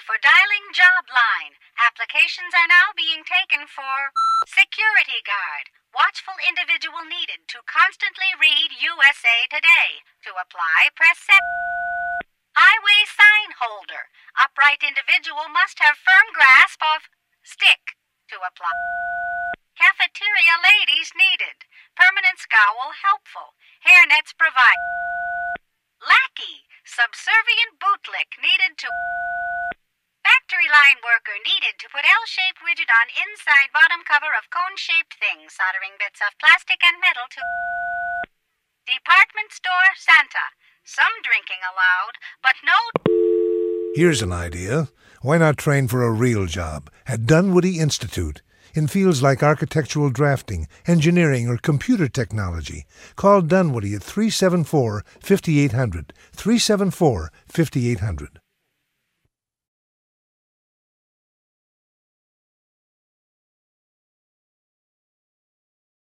for dialing job line. Applications are now being taken for security guard. Watchful individual needed to constantly read USA Today. To apply, press 7. Highway sign holder. Upright individual must have firm grasp of stick. To apply. Cafeteria ladies needed. Permanent scowl helpful. Hairnets provide. Lackey. Subservient bootlick needed to. Factory line worker needed to put L-shaped widget on inside bottom cover of cone-shaped thing, soldering bits of plastic and metal to. Department store Santa. Some drinking allowed, but no. Here's an idea. Why not train for a real job at Dunwoody Institute in fields like architectural drafting, engineering, or computer technology? Call Dunwoody at 374-5800, 374-5800.